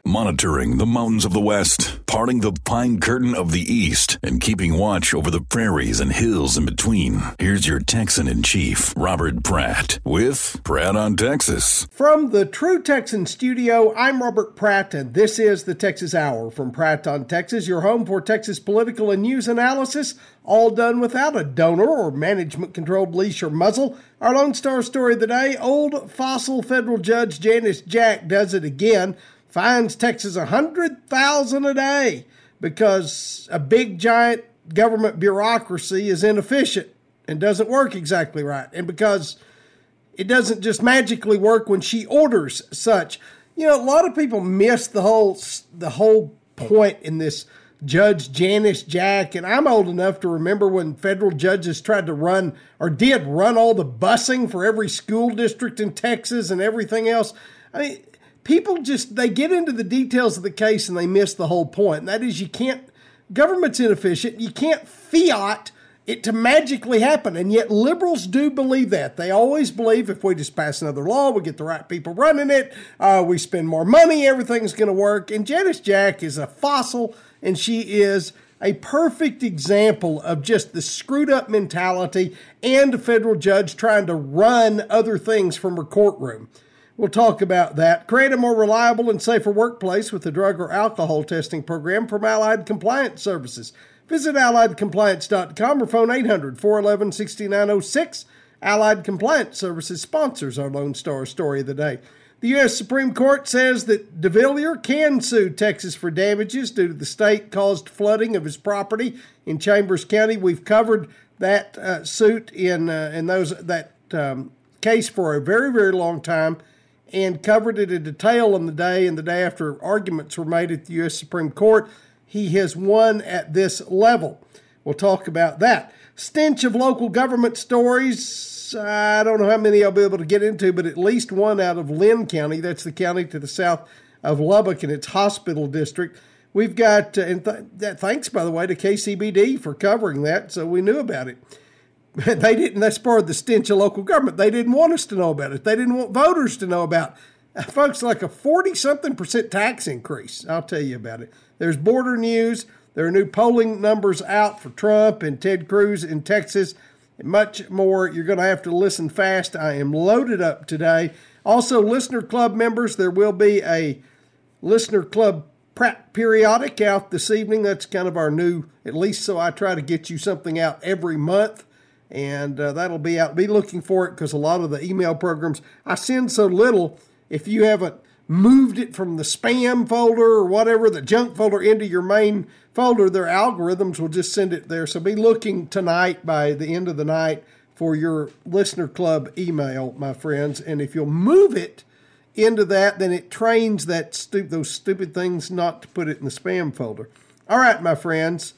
monitoring the mountains of the West, parting the pine curtain of the East, and keeping watch over the prairies and hills in between. Here's your Texan-in-Chief, Robert Pratt, with Pratt on Texas. From the True Texan studio, I'm Robert Pratt, and this is the Texas Hour from Pratt on Texas, your home for Texas political and news analysis, all done without a donor or management-controlled leash or muzzle. Our Lone Star story of the day, old fossil federal judge Janice Jack does it again, fines Texas $100,000 a day because a big, giant government bureaucracy is inefficient and doesn't work exactly right, and because it doesn't just magically work when she orders such. You know, a lot of people miss the whole point in this Judge Janice Jack, and I'm old enough to remember when federal judges tried to run all the busing for every school district in Texas and everything else. I mean, people they get into the details of the case and they miss the whole point. And that is, government's inefficient. You can't fiat it to magically happen. And yet liberals do believe that. They always believe if we just pass another law, we get the right people running it, we spend more money, everything's going to work. And Janice Jack is a fossil, and she is a perfect example of just the screwed up mentality and a federal judge trying to run other things from her courtroom. We'll talk about that. Create a more reliable and safer workplace with the drug or alcohol testing program from Allied Compliance Services. Visit AlliedCompliance.com or phone 800-411-6906. Allied Compliance Services sponsors our Lone Star story of the day. The U.S. Supreme Court says that DeVillier can sue Texas for damages due to the state-caused flooding of his property in Chambers County. We've covered that suit in that case for a very, very long time and covered it in detail on the day and the day after arguments were made at the U.S. Supreme Court. He has won at this level. We'll talk about that. Stench of local government stories. I don't know how many I'll be able to get into, but at least one out of Lynn County. That's the county to the south of Lubbock and its hospital district. We've got, thanks, by the way, to KCBD for covering that, so we knew about it. They didn't, that's part of the stench of local government. They didn't want us to know about it. They didn't want voters to know about folks, like a 40-something% tax increase. I'll tell you about it. There's border news. There are new polling numbers out for Trump and Ted Cruz in Texas. And much more. You're going to have to listen fast. I am loaded up today. Also, Listener Club members, there will be a Listener Club Pratt periodic out this evening. That's kind of our new, at least so I try to get you something out every month. And that'll be out. Be looking for it because a lot of the email programs, I send so little. If you haven't moved it from the spam folder or whatever, the junk folder, into your main folder, their algorithms will just send it there. So be looking tonight by the end of the night for your Listener Club email, my friends. And if you'll move it into that, then it trains those stupid things not to put it in the spam folder. All right, my friends.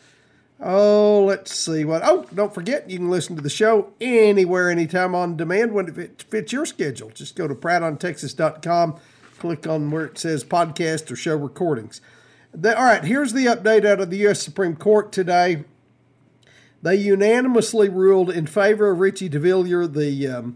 Oh, let's see what. Oh, don't forget, you can listen to the show anywhere, anytime on demand when it fits your schedule. Just go to PrattOnTexas.com, click on where it says podcast or show recordings. All right, here's the update out of the U.S. Supreme Court today. They unanimously ruled in favor of Richie DeVillier, the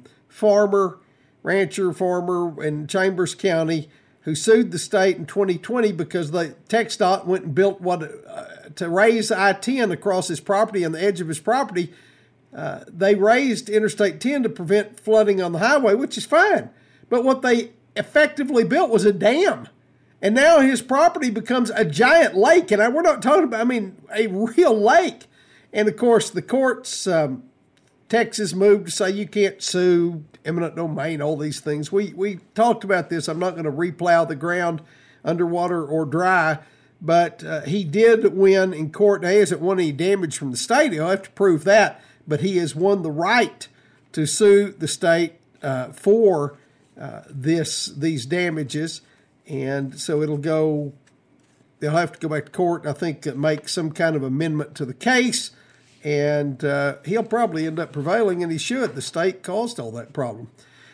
rancher farmer in Chambers County, who sued the state in 2020 because the TxDOT went and built to raise I-10 across his property on the edge of his property. They raised Interstate 10 to prevent flooding on the highway, which is fine. But what they effectively built was a dam. And now his property becomes a giant lake. And we're not talking about, a real lake. And of course, the courts, Texas moved to say you can't sue, eminent domain, all these things. We talked about this. I'm not going to replow the ground underwater or dry. But he did win in court. Now, he hasn't won any damage from the state. He'll have to prove that. But he has won the right to sue the state for these damages. And so they'll have to go back to court, I think, make some kind of amendment to the case. And he'll probably end up prevailing, and he should. The state caused all that problem.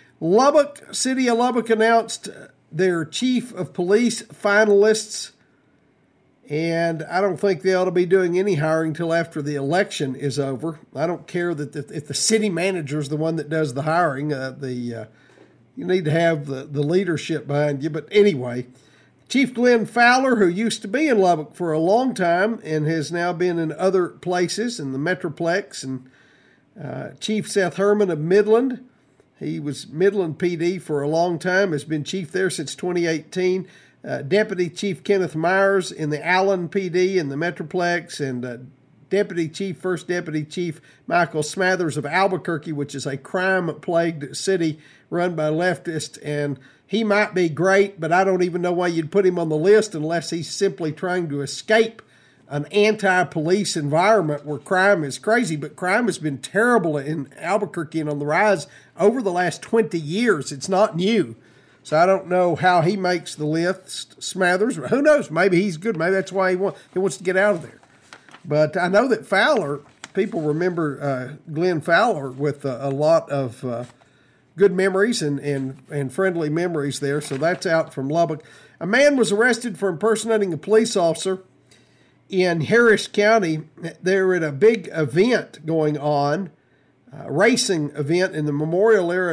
City of Lubbock announced their chief of police finalists. And I don't think they ought to be doing any hiring until after the election is over. I don't care that if the city manager is the one that does the hiring. You need to have the leadership behind you. But anyway, Chief Glenn Fowler, who used to be in Lubbock for a long time and has now been in other places in the Metroplex, and Chief Seth Herman of Midland. He was Midland PD for a long time, has been chief there since 2018. Deputy Chief Kenneth Myers in the Allen PD in the Metroplex, and First Deputy Chief Michael Smathers of Albuquerque, which is a crime-plagued city run by leftists, and he might be great, but I don't even know why you'd put him on the list unless he's simply trying to escape an anti-police environment where crime is crazy. But crime has been terrible in Albuquerque and on the rise over the last 20 years. It's not new. So I don't know how he makes the list, Smathers. Who knows? Maybe he's good. Maybe that's why he wants to get out of there. But I know that Fowler, people remember Glenn Fowler with a lot of good memories and friendly memories there. So that's out from Lubbock. A man was arrested for impersonating a police officer in Harris County. They're at a big event going on, a racing event in the Memorial area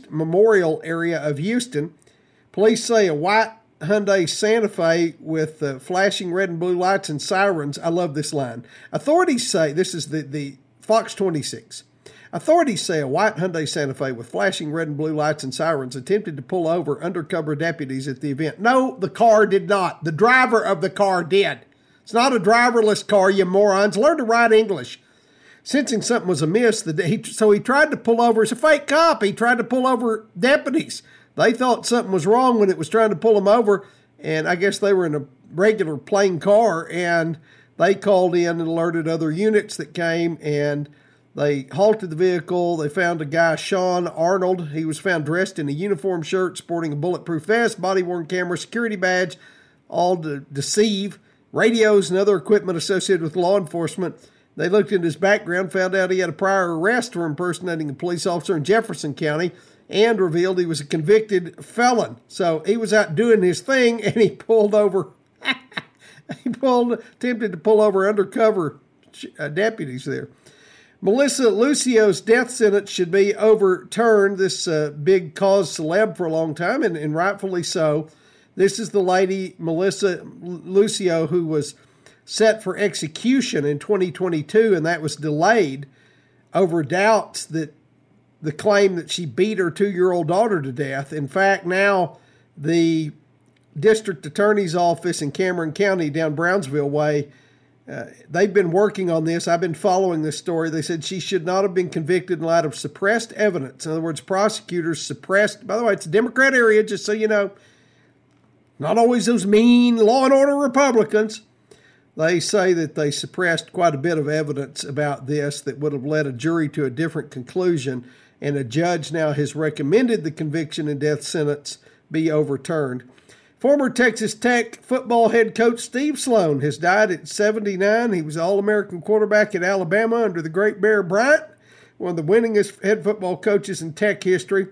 of Houston. Police say a white Hyundai Santa Fe with flashing red and blue lights and sirens. I love this line. Authorities say, this is the Fox 26. Authorities say a white Hyundai Santa Fe with flashing red and blue lights and sirens attempted to pull over undercover deputies at the event. No, the car did not. The driver of the car did. It's not a driverless car, you morons. Learn to write English. Sensing something was amiss, so he tried to pull over. It's a fake cop. He tried to pull over deputies. They thought something was wrong when it was trying to pull them over, and I guess they were in a regular plain car, and they called in and alerted other units that came, and they halted the vehicle. They found a guy, Sean Arnold. He was found dressed in a uniform shirt, sporting a bulletproof vest, body-worn camera, security badge, all to deceive, radios and other equipment associated with law enforcement. They looked into his background, found out he had a prior arrest for impersonating a police officer in Jefferson County, and revealed he was a convicted felon. So he was out doing his thing, and he pulled over. Attempted to pull over undercover deputies there. Melissa Lucio's death sentence should be overturned. This big cause celeb for a long time, and rightfully so. This is the lady, Melissa Lucio, who was set for execution in 2022, and that was delayed over doubts that the claim that she beat her 2-year-old daughter to death. In fact, now the district attorney's office in Cameron County down Brownsville way, they've been working on this. I've been following this story. They said she should not have been convicted in light of suppressed evidence. In other words, prosecutors suppressed. By the way, it's a Democrat area, just so you know. Not always those mean law and order Republicans. They say that they suppressed quite a bit of evidence about this that would have led a jury to a different conclusion, and a judge now has recommended the conviction and death sentence be overturned. Former Texas Tech football head coach Steve Sloan has died at 79. He was All-American quarterback at Alabama under the great Bear Bryant, one of the winningest head football coaches in Tech history.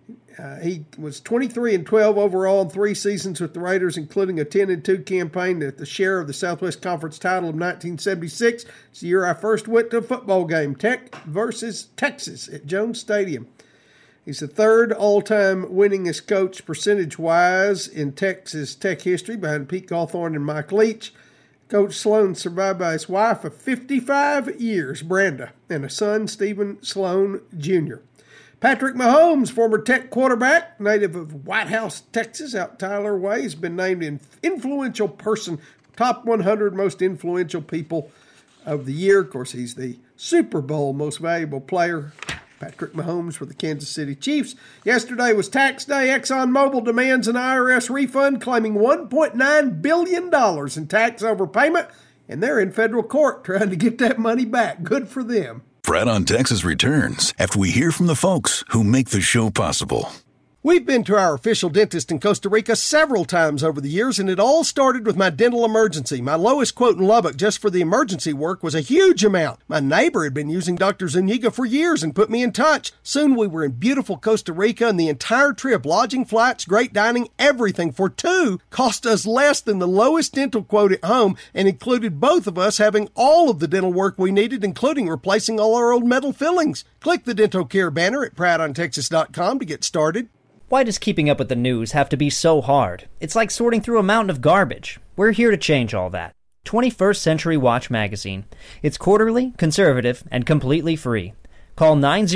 He was 23-12 overall in 3 seasons with the Raiders, including a 10-2 campaign at the share of the Southwest Conference title of 1976. It's the year I first went to a football game, Tech versus Texas at Jones Stadium. He's the third all-time winningest coach percentage-wise in Texas Tech history, behind Pete Cawthorn and Mike Leach. Coach Sloan survived by his wife of 55 years, Brenda, and a son, Stephen Sloan Jr. Patrick Mahomes, former Tech quarterback, native of White House, Texas, out Tyler Way, has been named influential person, top 100 most influential people of the year. Of course, he's the Super Bowl most valuable player, Patrick Mahomes, for the Kansas City Chiefs. Yesterday was tax day. ExxonMobil demands an IRS refund, claiming $1.9 billion in tax overpayment, and they're in federal court trying to get that money back. Good for them. Fred on Texas returns after we hear from the folks who make the show possible. We've been to our official dentist in Costa Rica several times over the years, and it all started with my dental emergency. My lowest quote in Lubbock just for the emergency work was a huge amount. My neighbor had been using Dr. Zuniga for years and put me in touch. Soon we were in beautiful Costa Rica, and the entire trip, lodging, flights, great dining, everything for two cost us less than the lowest dental quote at home, and included both of us having all of the dental work we needed, including replacing all our old metal fillings. Click the Dental Care banner at ProudOnTexas.com to get started. Why does keeping up with the news have to be so hard? It's like sorting through a mountain of garbage. We're here to change all that. 21st Century Watch Magazine. It's quarterly, conservative, and completely free. Call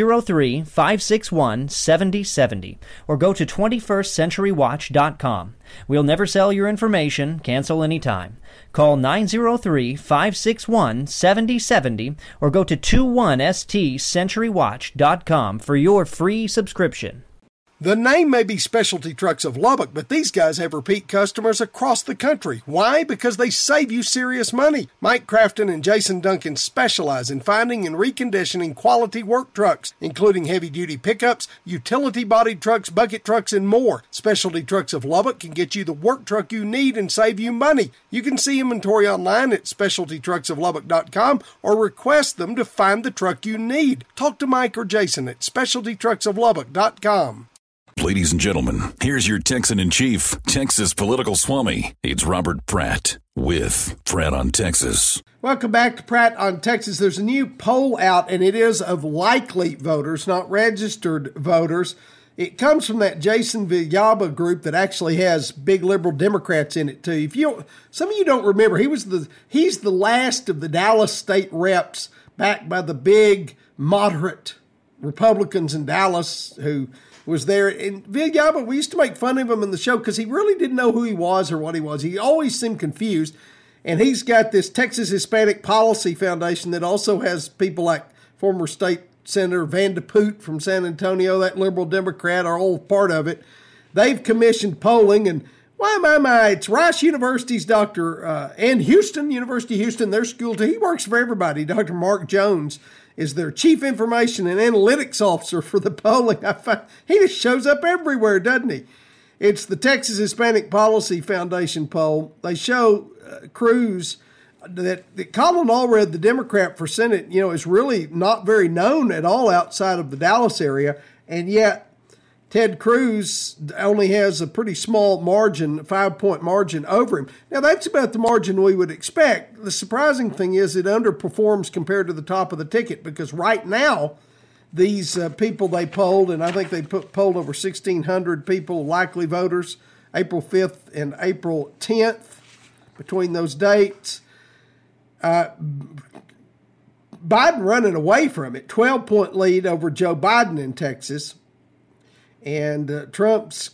903-561-7070 or go to 21stcenturywatch.com. We'll never sell your information. Cancel anytime. Call 903-561-7070 or go to 21stcenturywatch.com for your free subscription. The name may be Specialty Trucks of Lubbock, but these guys have repeat customers across the country. Why? Because they save you serious money. Mike Crafton and Jason Duncan specialize in finding and reconditioning quality work trucks, including heavy-duty pickups, utility-bodied trucks, bucket trucks, and more. Specialty Trucks of Lubbock can get you the work truck you need and save you money. You can see inventory online at specialtytrucksoflubbock.com or request them to find the truck you need. Talk to Mike or Jason at specialtytrucksoflubbock.com. Ladies and gentlemen, here's your Texan in Chief, Texas political swami. It's Robert Pratt with Pratt on Texas. Welcome back to Pratt on Texas. There's a new poll out, and it is of likely voters, not registered voters. It comes from that Jason Villalba group that actually has big liberal Democrats in it too. Some of you don't remember, he's the last of the Dallas state reps backed by the big moderate Republicans in Dallas who was there. And Villalba, we used to make fun of him in the show because he really didn't know who he was or what he was. He always seemed confused. And he's got this Texas Hispanic Policy Foundation that also has people like former state Senator Van de Putte from San Antonio, that liberal Democrat, are all part of it. They've commissioned polling, and my, it's Rice University's and University of Houston, their school too. He works for everybody. Dr. Mark Jones is their Chief Information and Analytics Officer for the polling. He just shows up everywhere, doesn't he? It's the Texas Hispanic Policy Foundation poll. They show Cruz that Colin Allred, the Democrat for Senate, is really not very known at all outside of the Dallas area, and yet Ted Cruz only has a pretty small margin, 5-point margin over him. Now, that's about the margin we would expect. The surprising thing is it underperforms compared to the top of the ticket because right now, these people they polled, and I think they polled over 1,600 people, likely voters, April 5th and April 10th, between those dates. Biden running away from it, 12-point lead over Joe Biden in Texas. And Trump's,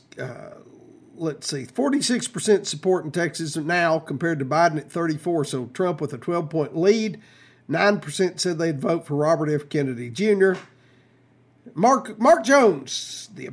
46% support in Texas now compared to Biden at 34%. So Trump with a 12-point lead. 9% said they'd vote for Robert F. Kennedy Jr. Mark Jones, the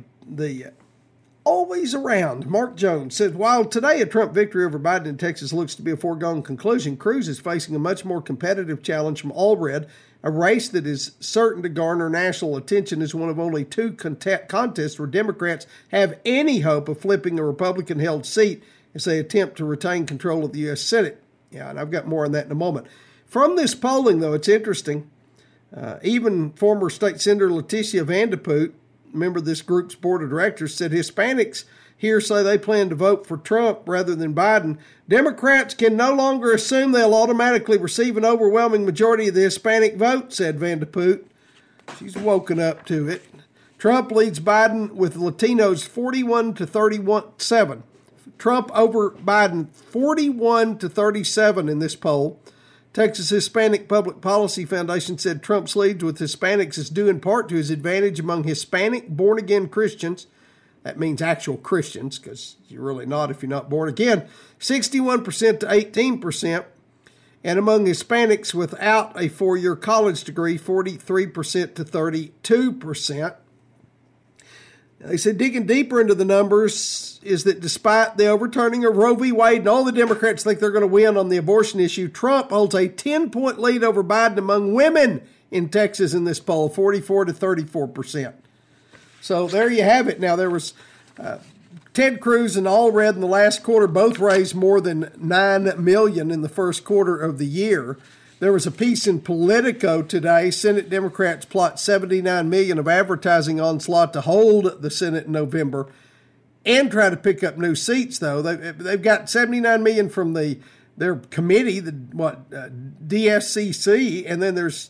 always around Mark Jones, said, while today a Trump victory over Biden in Texas looks to be a foregone conclusion, Cruz is facing a much more competitive challenge from Allred. A race that is certain to garner national attention is one of only two contests where Democrats have any hope of flipping a Republican-held seat as they attempt to retain control of the U.S. Senate. Yeah, and I've got more on that in a moment. From this polling, though, it's interesting. Even former State Senator Leticia Van de Putte, member of this group's board of directors, said Hispanics here say they plan to vote for Trump rather than Biden. Democrats can no longer assume they'll automatically receive an overwhelming majority of the Hispanic vote, said Van de Putte. She's woken up to it. Trump leads Biden with Latinos 41-37. Trump over Biden 41-37 in this poll. Texas Hispanic Public Policy Foundation said Trump's lead with Hispanics is due in part to his advantage among Hispanic born-again Christians. That means actual Christians, because you're really not if you're not born again. 61% to 18%. And among Hispanics without a 4-year college degree, 43% to 32%. They said digging deeper into the numbers is that despite the overturning of Roe v. Wade and all the Democrats think they're going to win on the abortion issue, Trump holds a 10-point lead over Biden among women in Texas in this poll, 44 to 34%. So there you have it. Now, there was Ted Cruz and Allred in the last quarter both raised more than $9 million in the first quarter of the year. There was a piece in Politico today. Senate Democrats plot $79 million of advertising onslaught to hold the Senate in November and try to pick up new seats, though. They've got $79 million from their committee, DSCC, and then there's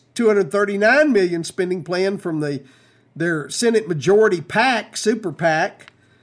$239 million spending plan from their Senate Majority PAC, Super PAC,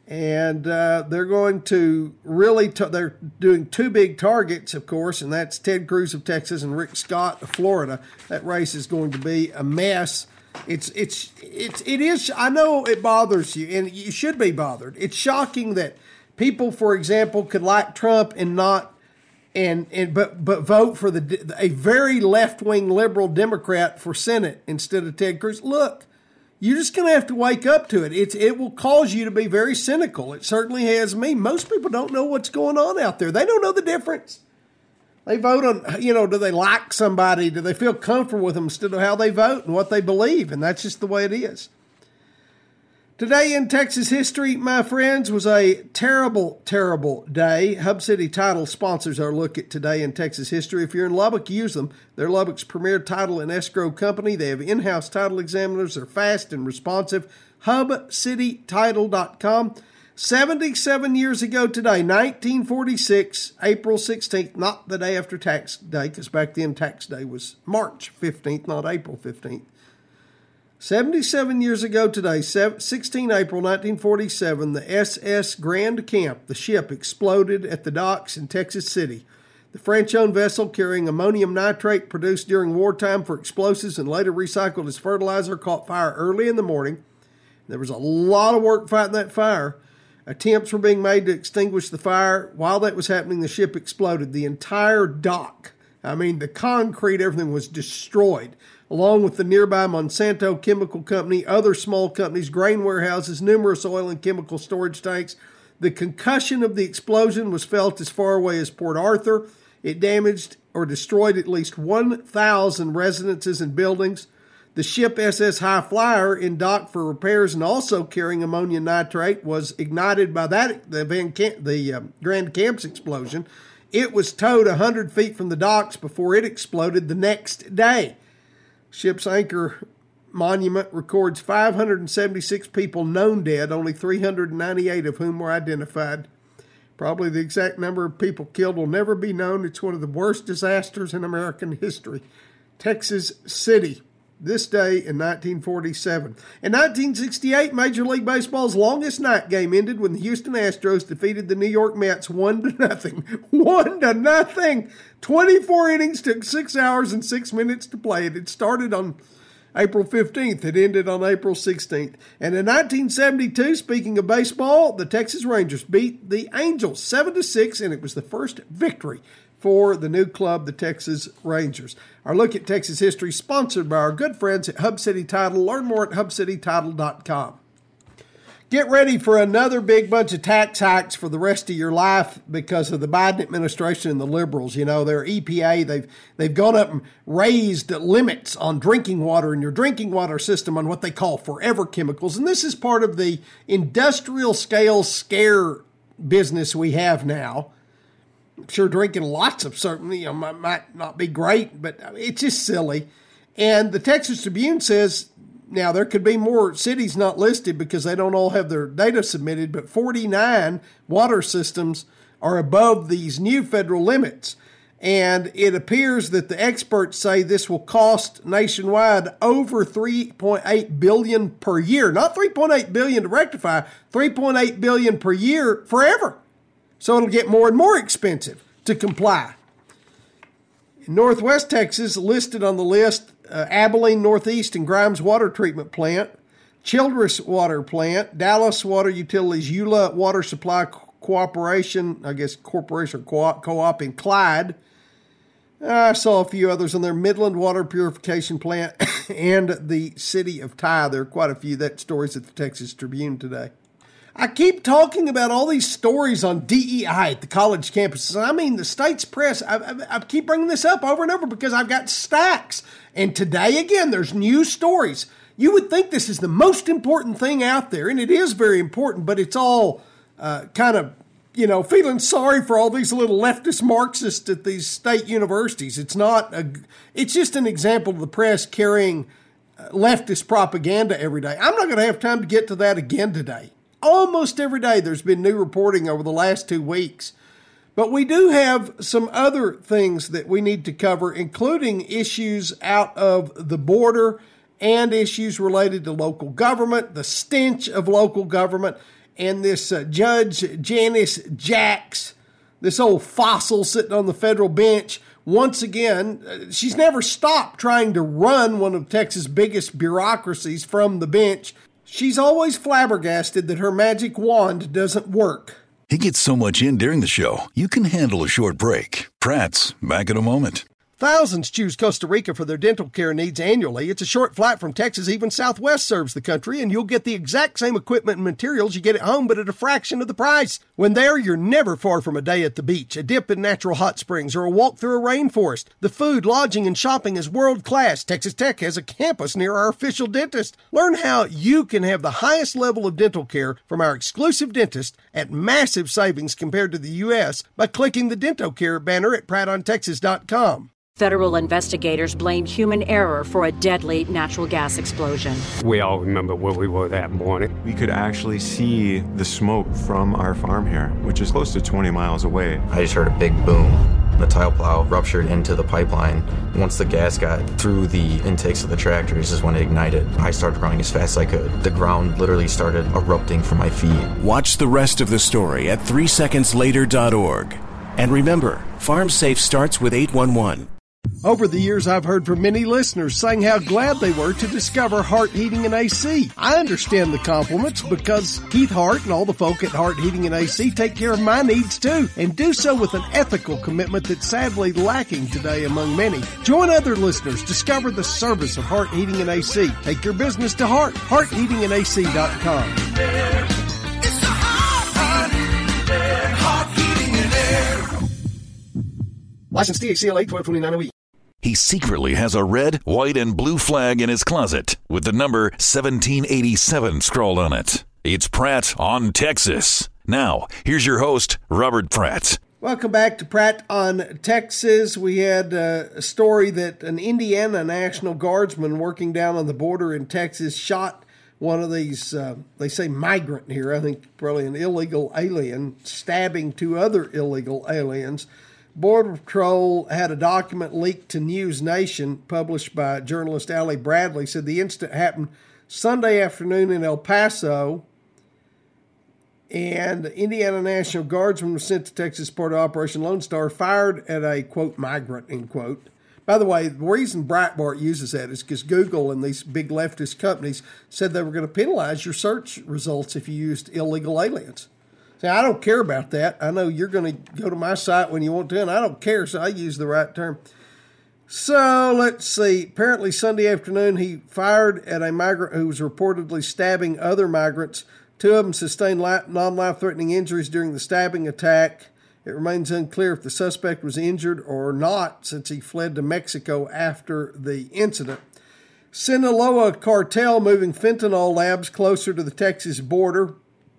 And they're going to really, they're doing two big targets, of course, and that's Ted Cruz of Texas and Rick Scott of Florida. That race is going to be a mess. It is, I know it bothers you, and you should be bothered. It's shocking that people, for example, could like Trump and not, but vote for a very left-wing liberal Democrat for Senate instead of Ted Cruz. Look, you're just going to have to wake up to it. It will cause you to be very cynical. It certainly has me. Most people don't know what's going on out there. They don't know the difference. They vote on, do they like somebody? Do they feel comfortable with them instead of how they vote and what they believe? And that's just the way it is. Today in Texas history, my friends, was a terrible, terrible day. Hub City Title sponsors our look at Today in Texas history. If you're in Lubbock, use them. They're Lubbock's premier title and escrow company. They have in-house title examiners. They're fast and responsive. HubCityTitle.com. 77 years ago today, 1946, April 16th, not the day after tax day, because back then tax day was March 15th, not April 15th. 77 years ago today, 16 April 1947, the SS Grand Camp, the ship, exploded at the docks in Texas City. The French-owned vessel carrying ammonium nitrate produced during wartime for explosives and later recycled as fertilizer caught fire early in the morning. There was a lot of work fighting that fire. Attempts were being made to extinguish the fire. While that was happening, the ship exploded. The entire dock, the concrete, everything was destroyed, along with the nearby Monsanto Chemical Company, other small companies, grain warehouses, numerous oil and chemical storage tanks. The concussion of the explosion was felt as far away as Port Arthur. It damaged or destroyed at least 1,000 residences and buildings. The ship SS High Flyer, in dock for repairs and also carrying ammonium nitrate, was ignited by the Grand Camp's explosion. It was towed 100 feet from the docks before it exploded the next day. Ship's anchor monument records 576 people known dead, only 398 of whom were identified. Probably the exact number of people killed will never be known. It's one of the worst disasters in American history. Texas City, this day in 1947. In 1968, Major League Baseball's longest night game ended when the Houston Astros defeated the New York Mets 1-0. 1-0! 24 innings, took 6 hours and 6 minutes to play it. It started on April 15th. It ended on April 16th. And in 1972, speaking of baseball, the Texas Rangers beat the Angels 7-6, and it was the first victory for the new club, the Texas Rangers. Our look at Texas history sponsored by our good friends at Hub City Title. Learn more at HubCityTitle.com. Get ready for another big bunch of tax hikes for the rest of your life because of the Biden administration and the liberals. Their EPA, they've gone up and raised limits on drinking water in your drinking water system on what they call forever chemicals. And this is part of the industrial scale scare business we have now. Sure, drinking lots of certain, might not be great, but it's just silly. And the Texas Tribune says, now there could be more cities not listed because they don't all have their data submitted, but 49 water systems are above these new federal limits. And it appears that the experts say this will cost nationwide over $3.8 billion per year. Not $3.8 billion to rectify, $3.8 billion per year forever. So it'll get more and more expensive to comply. In Northwest Texas, listed on the list, Abilene Northeast and Grimes Water Treatment Plant, Childress Water Plant, Dallas Water Utilities, Eula Water Supply Corporation Co-op in Clyde. I saw a few others on there, Midland Water Purification Plant, and the city of Tye. There are quite a few. That story's at the Texas Tribune today. I keep talking about all these stories on DEI at the college campuses. The state's press, I keep bringing this up over and over because I've got stacks. And today, again, there's new stories. You would think this is the most important thing out there, and it is very important, but it's all feeling sorry for all these little leftist Marxists at these state universities. It's just an example of the press carrying leftist propaganda every day. I'm not going to have time to get to that again today. Almost every day there's been new reporting over the last 2 weeks. But we do have some other things that we need to cover, including issues out of the border and issues related to local government, the stench of local government, And this Judge Janice Jacks, this old fossil sitting on the federal bench, once again, she's never stopped trying to run one of Texas' biggest bureaucracies from the bench. She's always flabbergasted that her magic wand doesn't work. He gets so much in during the show, you can handle a short break. Pratt's back in a moment. Thousands choose Costa Rica for their dental care needs annually. It's a short flight from Texas. Even Southwest serves the country, and you'll get the exact same equipment and materials you get at home, but at a fraction of the price. When there, you're never far from a day at the beach, a dip in natural hot springs, or a walk through a rainforest. The food, lodging, and shopping is world-class. Texas Tech has a campus near our official dentist. Learn how you can have the highest level of dental care from our exclusive dentist at massive savings compared to the U.S. by clicking the DentoCare banner at PrattOnTexas.com. Federal investigators blame human error for a deadly natural gas explosion. We all remember where we were that morning. We could actually see the smoke from our farm here, which is close to 20 miles away. I just heard a big boom. The tile plow ruptured into the pipeline. Once the gas got through the intakes of the tractors is when it ignited. I started running as fast as I could. The ground literally started erupting from my feet. Watch the rest of the story at 3secondslater.org. And remember, Farm Safe starts with 811. Over the years, I've heard from many listeners saying how glad they were to discover Hart Heating and AC. I understand the compliments because Keith Hart and all the folk at Hart Heating and AC take care of my needs too, and do so with an ethical commitment that's sadly lacking today among many. Join other listeners. Discover the service of Hart Heating and AC. Take your business to Hart. HartHeatingandAC.com. License DHCLA 1229OE. He secretly has a red, white, and blue flag in his closet with the number 1787 scrawled on it. It's Pratt on Texas. Now, here's your host, Robert Pratt. Welcome back to Pratt on Texas. We had a story that an Indiana National Guardsman working down on the border in Texas shot one of these, they say migrant here, I think probably an illegal alien, stabbing two other illegal aliens. Border Patrol had a document leaked to News Nation, published by journalist Allie Bradley, said the incident happened Sunday afternoon in El Paso, and Indiana National Guardsman was sent to Texas as part of Operation Lone Star, fired at a, quote, migrant, end quote. By the way, the reason Breitbart uses that is because Google and these big leftist companies said they were going to penalize your search results if you used illegal aliens. See, I don't care about that. I know you're going to go to my site when you want to, and I don't care, so I use the right term. So, let's see. Apparently, Sunday afternoon, he fired at a migrant who was reportedly stabbing other migrants. Two of them sustained non-life-threatening injuries during the stabbing attack. It remains unclear if the suspect was injured or not, since he fled to Mexico after the incident. Sinaloa cartel moving fentanyl labs closer to the Texas border.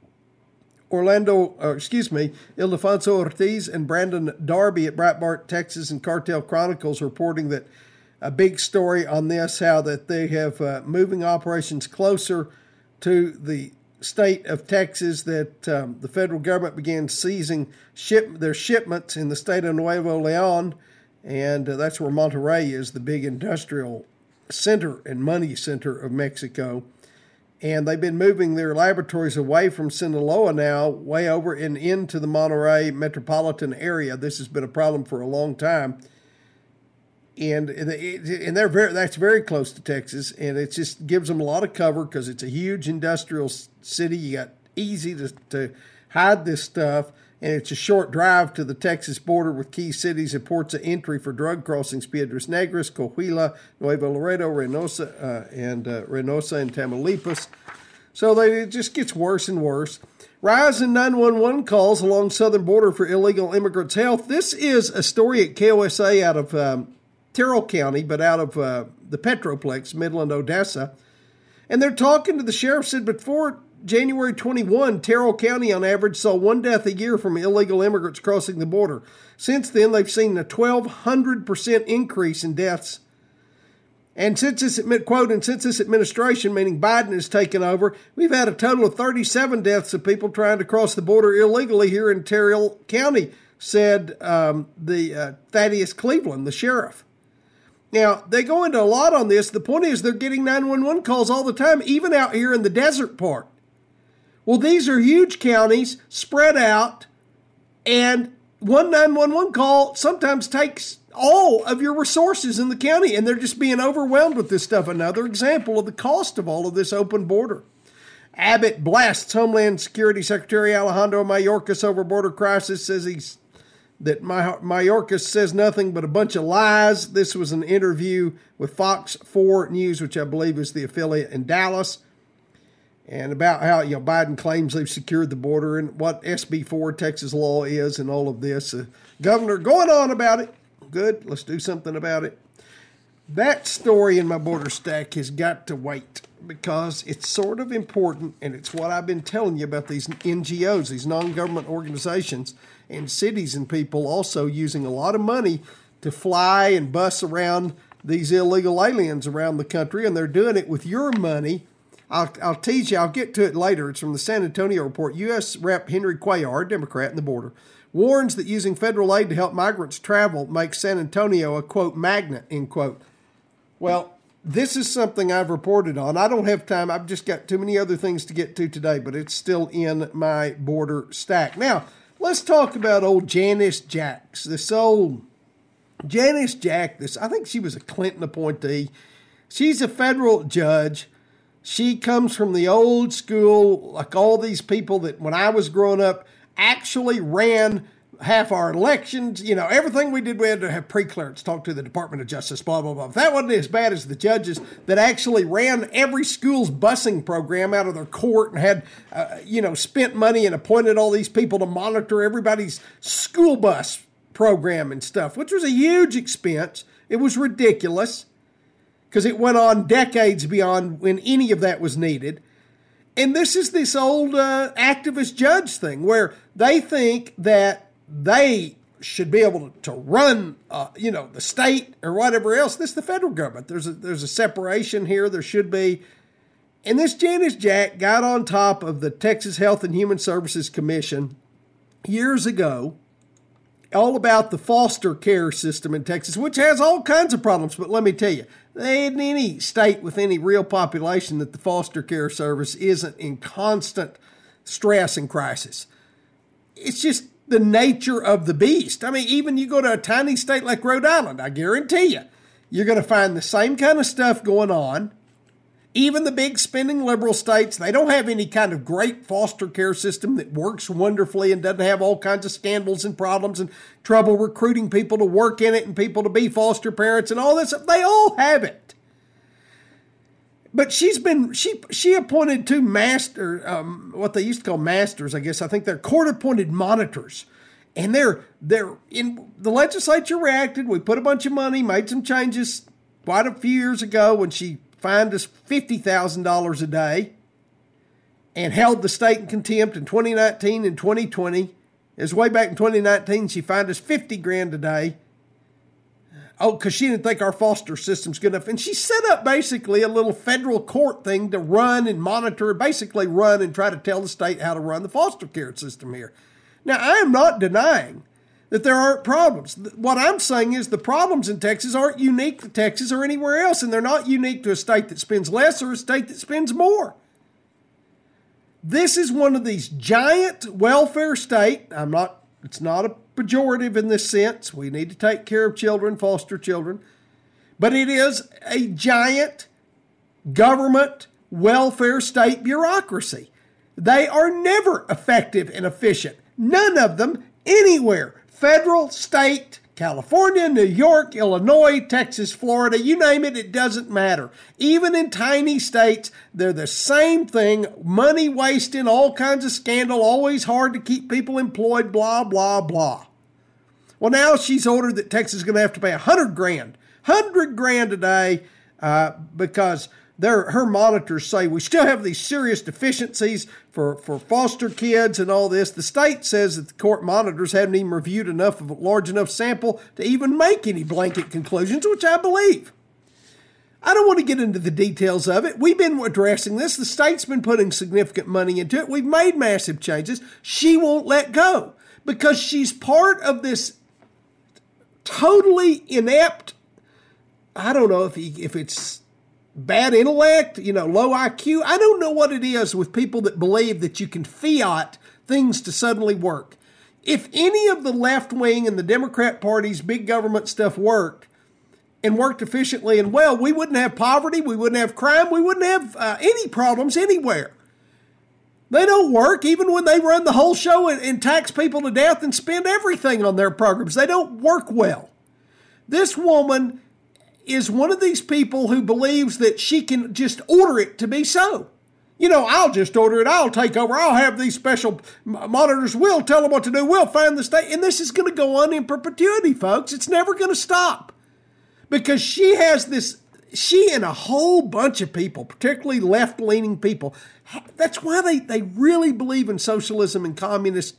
Ildefonso Ortiz and Brandon Darby at Breitbart, Texas, and Cartel Chronicles reporting that a big story on this, how that they have moving operations closer to the state of Texas, that the federal government began seizing their shipments in the state of Nuevo Leon, and that's where Monterrey is, the big industrial center and money center of Mexico. And they've been moving their laboratories away from Sinaloa now, way over and into the Monterrey metropolitan area. This has been a problem for a long time. And that's very close to Texas, and it just gives them a lot of cover because it's a huge industrial city. You got easy to hide this stuff, and it's a short drive to the Texas border with key cities and ports of entry for drug crossings: Piedras Negras, Coahuila, Nuevo Laredo, Reynosa, and Tamaulipas. So it just gets worse and worse. Rise in 911 calls along southern border for illegal immigrants' health. This is a story at KOSA out of Terrell County, but out of the Petroplex, Midland, Odessa. And they're talking to the sheriff, said before January 21, Terrell County on average saw one death a year from illegal immigrants crossing the border. Since then, they've seen a 1,200% increase in deaths. And since this administration, meaning Biden, has taken over, we've had a total of 37 deaths of people trying to cross the border illegally here in Terrell County, said Thaddeus Cleveland, the sheriff. Now, they go into a lot on this. The point is they're getting 911 calls all the time, even out here in the desert part. Well, these are huge counties spread out, and one 911 call sometimes takes all of your resources in the county, and they're just being overwhelmed with this stuff. Another example of the cost of all of this open border. Abbott blasts Homeland Security Secretary Alejandro Mayorkas over border crisis, says that Mayorkas says nothing but a bunch of lies. This was an interview with Fox 4 News, which I believe is the affiliate in Dallas, and about how Biden claims they've secured the border and what SB 4 Texas law is and all of this. Governor going on about it. Good, let's do something about it. That story in my border stack has got to wait because it's sort of important, and it's what I've been telling you about these NGOs, these non-government organizations, and cities and people also using a lot of money to fly and bus around these illegal aliens around the country, and they're doing it with your money. I'll tease you. I'll get to it later. It's from the San Antonio report. U.S. Rep. Henry Cuellar, Democrat in the border, warns that using federal aid to help migrants travel makes San Antonio a, quote, magnet, end quote. Well, this is something I've reported on. I don't have time. I've just got too many other things to get to today, but it's still in my border stack. Now, let's talk about old Janice Jacks. This old Janice Jack, I think she was a Clinton appointee. She's a federal judge. She comes from the old school, like all these people that when I was growing up actually ran half our elections. Everything we did, we had to have pre-clearance, talk to the Department of Justice, blah, blah, blah. If that wasn't as bad as the judges that actually ran every school's busing program out of their court and had, spent money and appointed all these people to monitor everybody's school bus program and stuff, which was a huge expense. It was ridiculous because it went on decades beyond when any of that was needed. And this is this old activist judge thing where they think that they should be able to run, the state or whatever else. This is the federal government. There's a separation here. There should be. And this Janice Jack got on top of the Texas Health and Human Services Commission years ago, all about the foster care system in Texas, which has all kinds of problems. But let me tell you, there ain't any state with any real population that the foster care service isn't in constant stress and crisis. It's just the nature of the beast. I mean, even you go to a tiny state like Rhode Island, I guarantee you, you're going to find the same kind of stuff going on. Even the big spending liberal states, they don't have any kind of great foster care system that works wonderfully and doesn't have all kinds of scandals and problems and trouble recruiting people to work in it and people to be foster parents and all this. They all have it. But she appointed two what they used to call masters, I guess. I think they're court-appointed monitors. And they're in the legislature reacted. We put a bunch of money, made some changes quite a few years ago when she fined us $50,000 a day and held the state in contempt in 2019 and 2020. It was way back in 2019. She fined us $50,000 a day. Oh, because she didn't think our foster system's good enough. And she set up basically a little federal court thing to run and monitor, basically run and try to tell the state how to run the foster care system here. Now, I am not denying that there aren't problems. What I'm saying is the problems in Texas aren't unique to Texas or anywhere else, and they're not unique to a state that spends less or a state that spends more. This is one of these giant welfare state. It's not a pejorative in this sense. We need to take care of children, foster children. But it is a giant government welfare state bureaucracy. They are never effective and efficient. None of them anywhere. Federal, state, California, New York, Illinois, Texas, Florida, you name it, it doesn't matter. Even in tiny states, they're the same thing. Money wasting, all kinds of scandal, always hard to keep people employed, blah, blah, blah. Well, now she's ordered that Texas is going to have to pay $100,000 a day because her monitors say we still have these serious deficiencies for foster kids and all this. The state says that the court monitors haven't even reviewed enough of a large enough sample to even make any blanket conclusions, which I believe. I don't want to get into the details of it. We've been addressing this. The state's been putting significant money into it. We've made massive changes. She won't let go because she's part of this totally inept, I don't know if it's bad intellect, low IQ. I don't know what it is with people that believe that you can fiat things to suddenly work. If any of the left wing and the Democrat Party's big government stuff worked and worked efficiently and well, we wouldn't have poverty, we wouldn't have crime, we wouldn't have any problems anywhere. They don't work even when they run the whole show and tax people to death and spend everything on their programs. They don't work well. This woman is one of these people who believes that she can just order it to be so. I'll just order it. I'll take over. I'll have these special monitors. We'll tell them what to do. We'll find the state. And this is going to go on in perpetuity, folks. It's never going to stop. Because she and a whole bunch of people, particularly left-leaning people, that's why they really believe in socialism and communist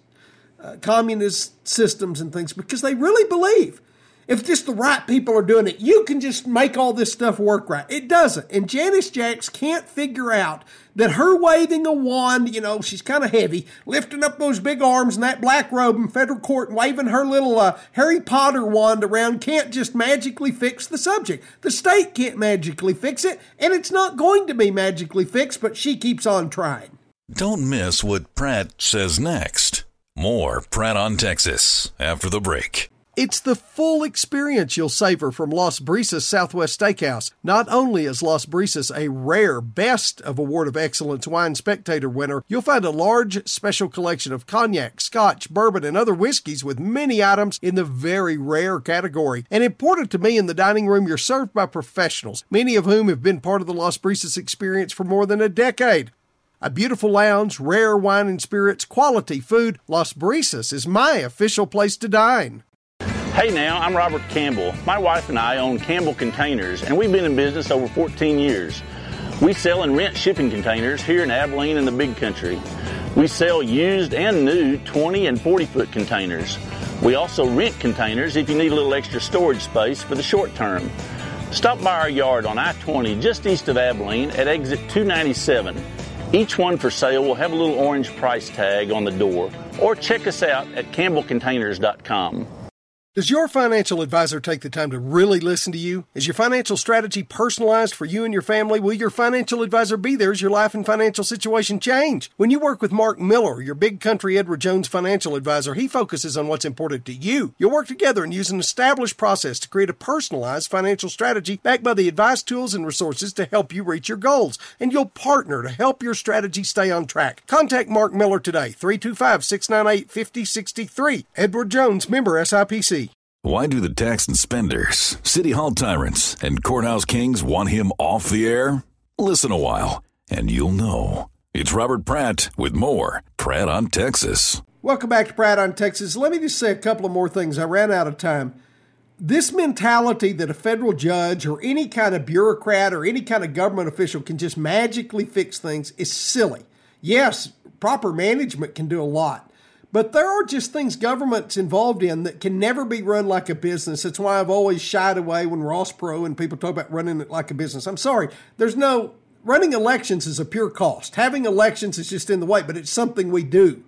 systems and things, because they really believe if just the right people are doing it, you can just make all this stuff work right. It doesn't. And Janice Jacks can't figure out that her waving a wand, she's kind of heavy, lifting up those big arms in that black robe in federal court and waving her little Harry Potter wand around can't just magically fix the subject. The state can't magically fix it, and it's not going to be magically fixed, but she keeps on trying. Don't miss what Pratt says next. More Pratt on Texas after the break. It's the full experience you'll savor from Las Brisas Southwest Steakhouse. Not only is Las Brisas a rare Best of Award of Excellence Wine Spectator winner, you'll find a large special collection of cognac, scotch, bourbon, and other whiskeys with many items in the very rare category. And important to me, in the dining room, you're served by professionals, many of whom have been part of the Las Brisas experience for more than a decade. A beautiful lounge, rare wine and spirits, quality food. Las Brisas is my official place to dine. Hey now, I'm Robert Campbell. My wife and I own Campbell Containers, and we've been in business over 14 years. We sell and rent shipping containers here in Abilene and the Big Country. We sell used and new 20 and 40-foot containers. We also rent containers if you need a little extra storage space for the short term. Stop by our yard on I-20 just east of Abilene at exit 297. Each one for sale will have a little orange price tag on the door, or check us out at campbellcontainers.com. Does your financial advisor take the time to really listen to you? Is your financial strategy personalized for you and your family? Will your financial advisor be there as your life and financial situation change? When you work with Mark Miller, your Big Country Edward Jones financial advisor, he focuses on what's important to you. You'll work together and use an established process to create a personalized financial strategy backed by the advice, tools, and resources to help you reach your goals. And you'll partner to help your strategy stay on track. Contact Mark Miller today, 325-698-5063. Edward Jones, member SIPC. Why do the tax and spenders, city hall tyrants, and courthouse kings want him off the air? Listen a while, and you'll know. It's Robert Pratt with more Pratt on Texas. Welcome back to Pratt on Texas. Let me just say a couple of more things. I ran out of time. This mentality that a federal judge or any kind of bureaucrat or any kind of government official can just magically fix things is silly. Yes, proper management can do a lot. But there are just things government's involved in that can never be run like a business. That's why I've always shied away when Ross Perot and people talk about running it like a business. I'm sorry. Running elections is a pure cost. Having elections is just in the way, but it's something we do.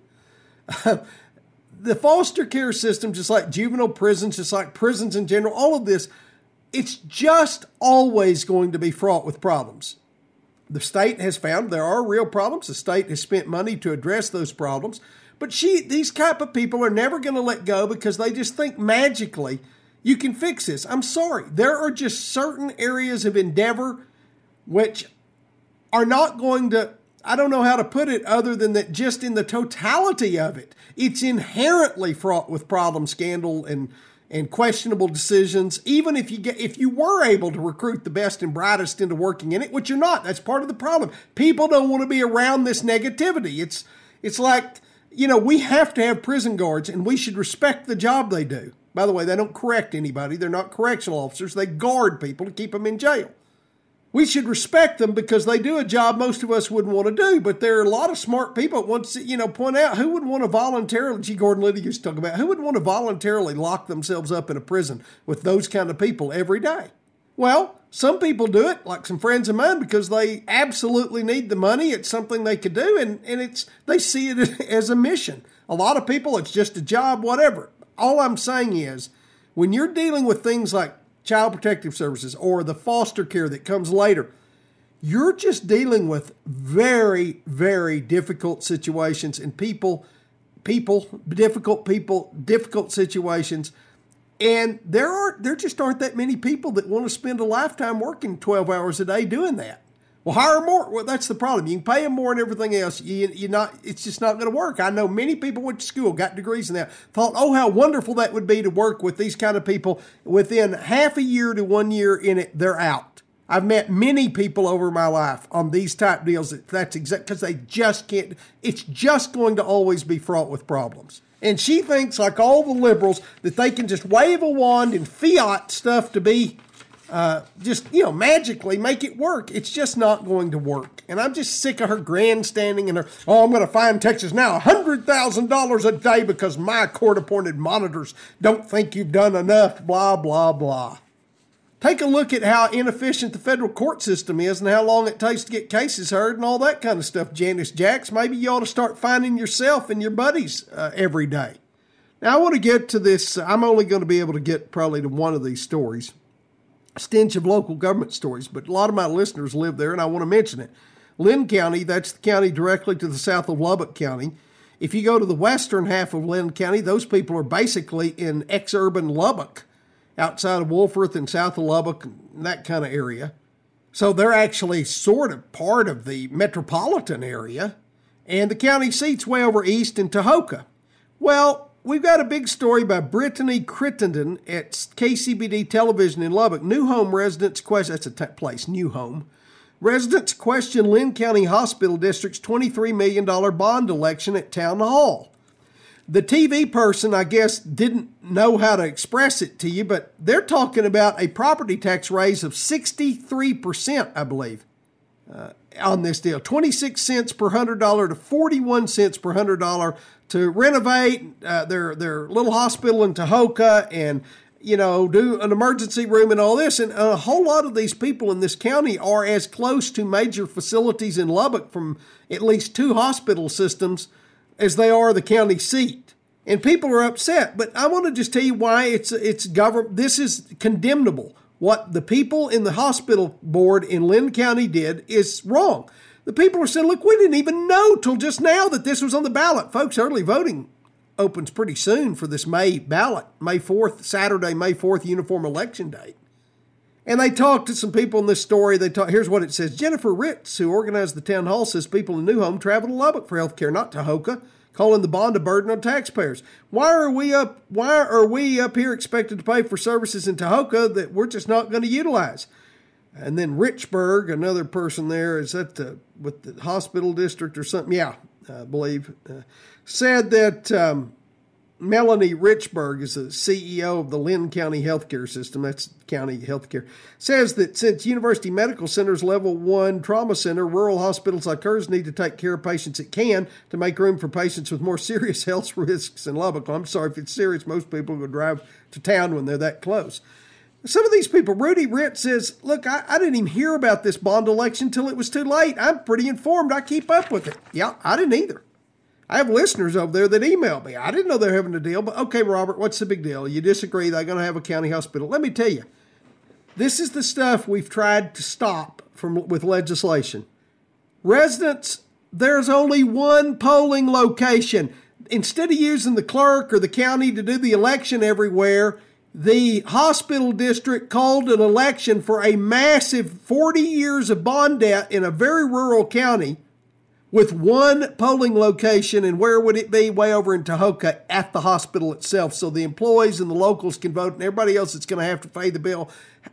The foster care system, just like juvenile prisons, just like prisons in general, all of this, it's just always going to be fraught with problems. The state has found there are real problems. The state has spent money to address those problems. But these type of people are never going to let go because they just think magically you can fix this. I'm sorry. There are just certain areas of endeavor which are not going to, I don't know how to put it other than that just in the totality of it, it's inherently fraught with problem, scandal, and questionable decisions. Even if you were able to recruit the best and brightest into working in it, which you're not, that's part of the problem. People don't want to be around this negativity. It's like, we have to have prison guards, and we should respect the job they do. By the way, they don't correct anybody. They're not correctional officers. They guard people to keep them in jail. We should respect them because they do a job most of us wouldn't want to do, but there are a lot of smart people that want to, point out who would want to voluntarily, Gordon Liddy used to talk about, who would want to voluntarily lock themselves up in a prison with those kind of people every day? Well, some people do it, like some friends of mine, because they absolutely need the money. It's something they could do, and they see it as a mission. A lot of people, it's just a job, whatever. All I'm saying is, when you're dealing with things like Child Protective Services or the foster care that comes later, You're just dealing with very, very difficult situations and difficult situations. And there just aren't that many people that want to spend a lifetime working 12 hours a day doing that. Well, hire more. Well, that's the problem. You can pay them more and everything else. It's just not going to work. I know many people went to school, got degrees in that, thought, oh, how wonderful that would be to work with these kind of people. Within half a year to 1 year in it, they're out. I've met many people over my life on these type deals that's exact because they just can't. It's just going to always be fraught with problems. And she thinks, like all the liberals, that they can just wave a wand and fiat stuff to be magically make it work. It's just not going to work. And I'm just sick of her grandstanding and her, I'm going to fine Texas now $100,000 a day because my court-appointed monitors don't think you've done enough, blah, blah, blah. Take a look at how inefficient the federal court system is and how long it takes to get cases heard and all that kind of stuff, Janice Jacks. Maybe you ought to start finding yourself and your buddies every day. Now, I want to get to this. I'm only going to be able to get probably to one of these stories, a stench of local government stories, but a lot of my listeners live there, and I want to mention it. Linn County, that's the county directly to the south of Lubbock County. If you go to the western half of Linn County, those people are basically in ex-urban Lubbock, outside of Wolfforth and south of Lubbock, and that kind of area. So they're actually sort of part of the metropolitan area. And the county seat's way over east in Tahoka. Well, we've got a big story by Brittany Crittenden at KCBD Television in Lubbock. New Home residents question, that's a place, New Home. Residents question Linn County Hospital District's $23 million bond election at Town Hall. The TV person, I guess, didn't know how to express it to you, but they're talking about a property tax raise of 63%, I believe, on this deal. 26 cents per $100 to 41 cents per $100 to renovate their little hospital in Tahoka and, do an emergency room and all this. And a whole lot of these people in this county are as close to major facilities in Lubbock from at least 2 hospital systems as they are the county seat. And people are upset. But I want to just tell you why it's government. This is condemnable. What the people in the hospital board in Linn County did is wrong. The people are saying, look, we didn't even know till just now that this was on the ballot. Folks, early voting opens pretty soon for this May ballot, May 4th, Saturday, May 4th, uniform election date. And they talked to some people in this story. Here's what it says. Jennifer Ritz, who organized the town hall, says people in New Home travel to Lubbock for health care, not Tahoka, calling the bond a burden on taxpayers. Why are we up here expected to pay for services in Tahoka that we're just not going to utilize? And then Richburg, another person there, is that with the hospital district or something? Yeah, I believe. Said that Melanie Richburg is the CEO of the Linn County Healthcare System. That's county healthcare. Says that since University Medical Center's level 1 trauma center, rural hospitals like hers need to take care of patients it can to make room for patients with more serious health risks in Lubbock. I'm sorry, if it's serious, most people would drive to town when they're that close. Some of these people, Rudy Ritz says, look, I didn't even hear about this bond election till it was too late. I'm pretty informed. I keep up with it. Yeah, I didn't either. I have listeners over there that email me. I didn't know they were having a deal, but okay, Robert, what's the big deal? You disagree they're going to have a county hospital. Let me tell you, this is the stuff we've tried to stop with legislation. Residents, there's only one polling location. Instead of using the clerk or the county to do the election everywhere, the hospital district called an election for a massive 40 years of bond debt in a very rural county with one polling location. And where would it be? Way over in Tahoka at the hospital itself. So the employees and the locals can vote and everybody else that's going to have to pay the bill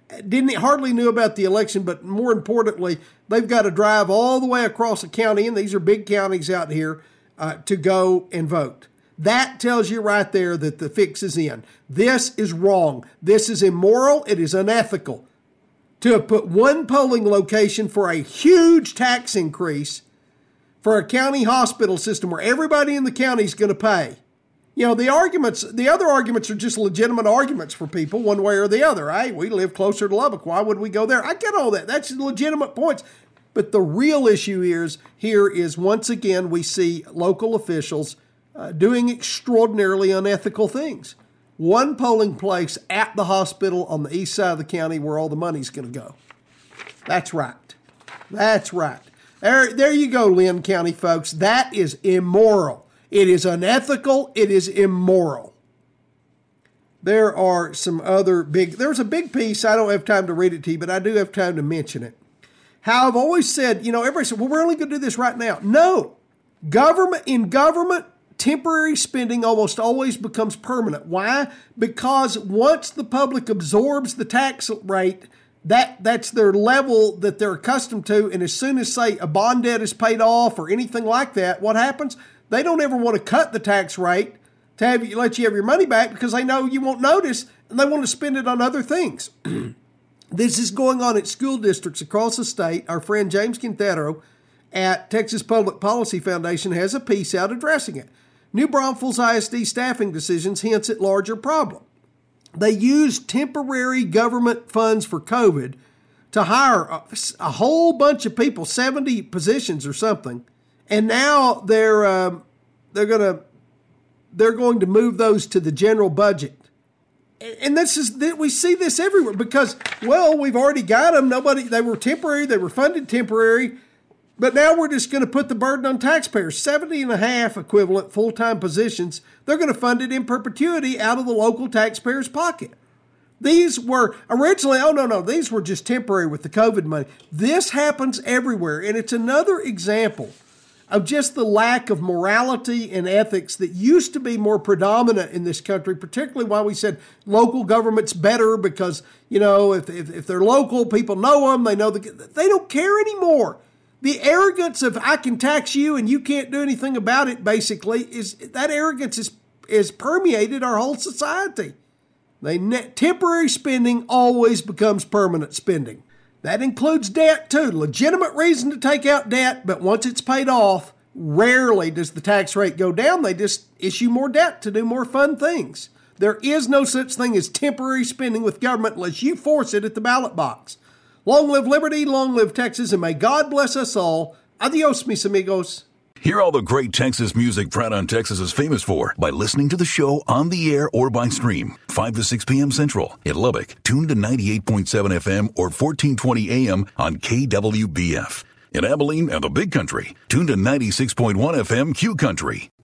hardly knew about the election, but more importantly, they've got to drive all the way across the county, and these are big counties out here, to go and vote. That tells you right there that the fix is in. This is wrong. This is immoral. It is unethical to have put one polling location for a huge tax increase for a county hospital system where everybody in the county is going to pay. The other arguments are just legitimate arguments for people one way or the other. Hey, we live closer to Lubbock. Why would we go there? I get all that. That's legitimate points. But the real issue here is once again, we see local officials doing extraordinarily unethical things. One polling place at the hospital on the east side of the county where all the money's going to go. That's right. That's right. There you go, Lynn County folks. That is immoral. It is unethical. It is immoral. There are some other there's a big piece. I don't have time to read it to you, but I do have time to mention it. How I've always said, everybody said, well, we're only going to do this right now. No. In government, temporary spending almost always becomes permanent. Why? Because once the public absorbs the tax rate, that's their level that they're accustomed to. And as soon as, say, a bond debt is paid off or anything like that, what happens? They don't ever want to cut the tax rate to let you have your money back because they know you won't notice and they want to spend it on other things. This is going on at school districts across the state. Our friend James Quintero at Texas Public Policy Foundation has a piece out addressing it. New Braunfels ISD staffing decisions hints at larger problem. They used temporary government funds for COVID to hire a whole bunch of people, 70 positions or something, and now they're going to move those to the general budget. And we see this everywhere because, well, we've already got them. They were temporary. They were funded temporary. But now we're just going to put the burden on taxpayers. 70 and a half equivalent full-time positions. They're going to fund it in perpetuity out of the local taxpayer's pocket. These were originally, these were just temporary with the COVID money. This happens everywhere. And it's another example of just the lack of morality and ethics that used to be more predominant in this country, particularly why we said local government's better because, if they're local, people know them, they know they don't care anymore. The arrogance of I can tax you and you can't do anything about it, basically, that arrogance is permeated our whole society. Temporary spending always becomes permanent spending. That includes debt, too. Legitimate reason to take out debt, but once it's paid off, rarely does the tax rate go down. They just issue more debt to do more fun things. There is no such thing as temporary spending with government unless you force it at the ballot box. Long live liberty, long live Texas, and may God bless us all. Adios, mis amigos. Hear all the great Texas music Proud on Texas is famous for by listening to the show on the air or by stream. 5 to 6 p.m. Central. In Lubbock, tune to 98.7 FM or 1420 AM on KWBF. In Abilene and the Big Country, tune to 96.1 FM Q Country.